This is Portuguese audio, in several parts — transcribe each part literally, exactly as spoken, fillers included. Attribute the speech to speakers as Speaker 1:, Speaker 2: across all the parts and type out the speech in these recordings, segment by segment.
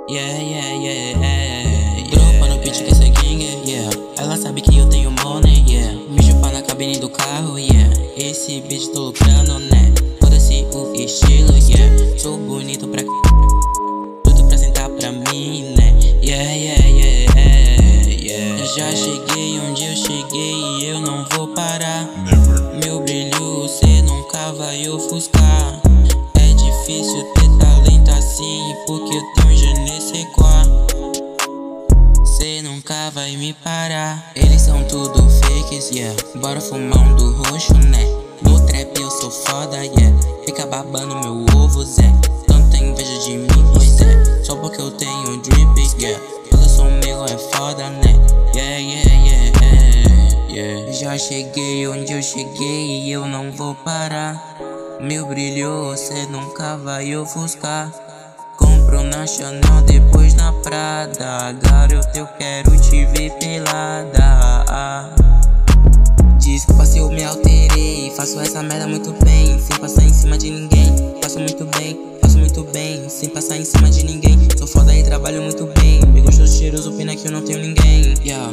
Speaker 1: Yeah, yeah, yeah, yeah. Dropa no pitch que essa gang, yeah. Ela sabe que eu tenho money, yeah. Me chupar na cabine do carro, yeah. Esse bitch tô lucrando, né? Foda-se o estilo, yeah. Sou bonito pra tudo pra sentar pra mim, né? Yeah, yeah, yeah, yeah, yeah. Já cheguei onde eu cheguei e eu não vou parar. Meu brilho cê nunca vai ofuscar. É difícil ter talento assim, porque eu tenho um je ne sais quoi. Cê nunca vai me parar. Eles são tudo fakes, yeah. Bora fumar um do roxo, né? No trap eu sou foda, yeah. Fica babando meu ovo, Zé. Tanta inveja de mim, pois é. Só porque eu tenho drip, yeah. Toda som meu é foda, né? Yeah, yeah, yeah, yeah, yeah. Já cheguei onde eu cheguei e eu não vou parar. Meu brilho cê nunca vai ofuscar. Compro na Chanel, depois na Prada. Garota, eu quero te ver pelada. Desculpa se eu me alterei, faço essa merda muito bem, sem passar em cima de ninguém. Faço muito bem, faço muito bem, sem passar em cima de ninguém. Sou foda e trabalho muito bem, me gostoso, cheiroso, pena que eu não tenho ninguém, yeah.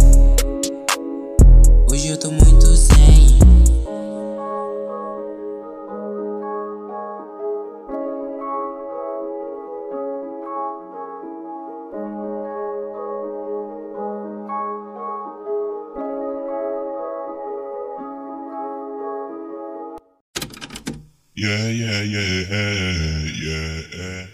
Speaker 1: Hoje eu tô muito zen.
Speaker 2: Yeah, yeah, yeah, yeah, yeah.